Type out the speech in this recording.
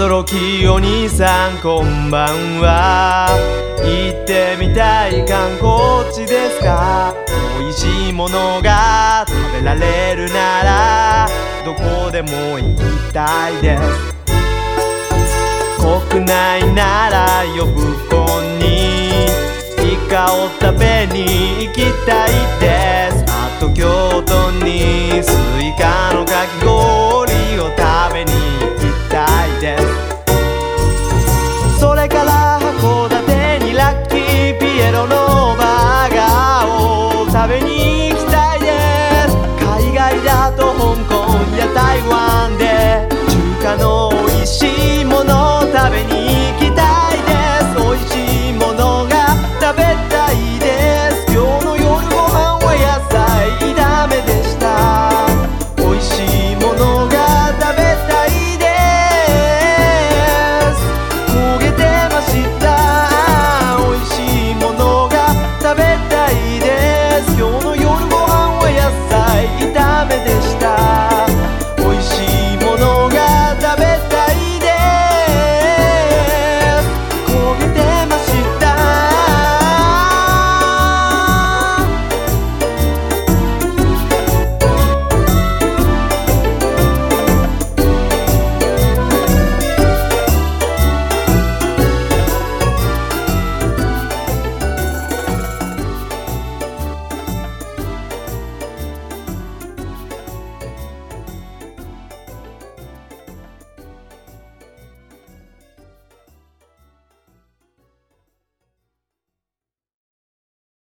驚きお兄さんこんばんは。行ってみたい観光地ですか？美味しいものが食べられるならどこでも行きたいです。国内なら呼子にイカを食べに行きたいです。あと京都にスイカのかき氷